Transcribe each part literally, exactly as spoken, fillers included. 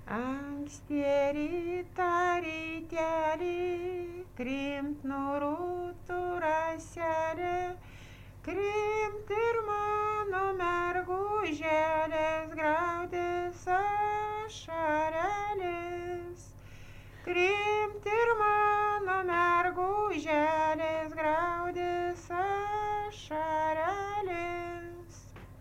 Anksti rytą rytelį, krimt norūtų raselė, krimt ir mano mergužėlės, graudės ašarėlės. Krimt ir mano mergužėlės, graudės ašarėlės.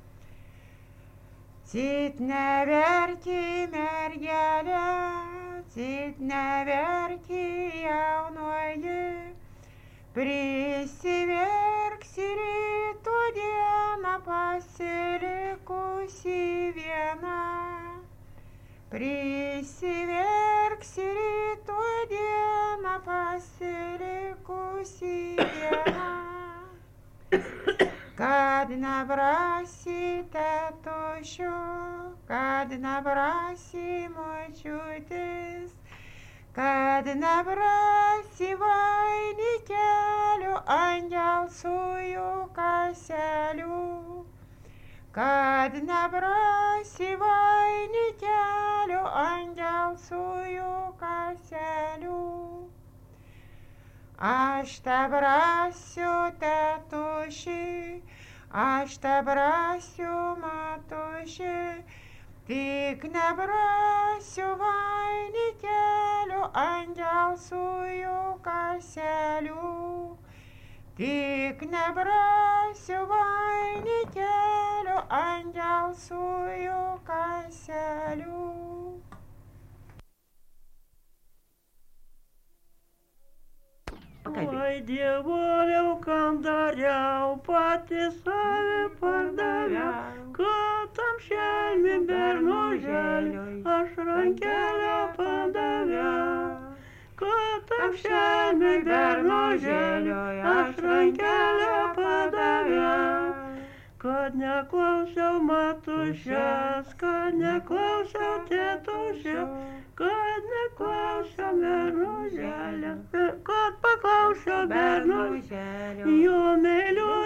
Cit neverki mergelė, cit neverki jaunoji, prisiverksi ryto dieną pasilikusi viena. Prisiverksi ryto dieną pasilikusi viena. Kad nebrasi tėtušio, kad nebrasi močiutės, kad nebrasi vainikėlių ant gelsvųjų kaselių, kad nebrasi vainikėlių ant gelsvųjų kaselių. Aš tebrasiu tėtuši, aš tebrasiu matuši, tik nebrasiu vainikėlių ant gelsvųjų kaselių, tik nebrasiu vainikėlių ant gelsvųjų kaselių. Oi, dievoliau, kam dariau, pati save pardaviau, kad tam šelmi bernuželiui aš rankelę padaviau. Kad tam šelmi bernuželiui aš rankelę padaviau. Kad neklausiau matušės, kad neklausiau tėtušės, kad neklausiau bernuželio, kad paklausiau bernuželio, jo myliu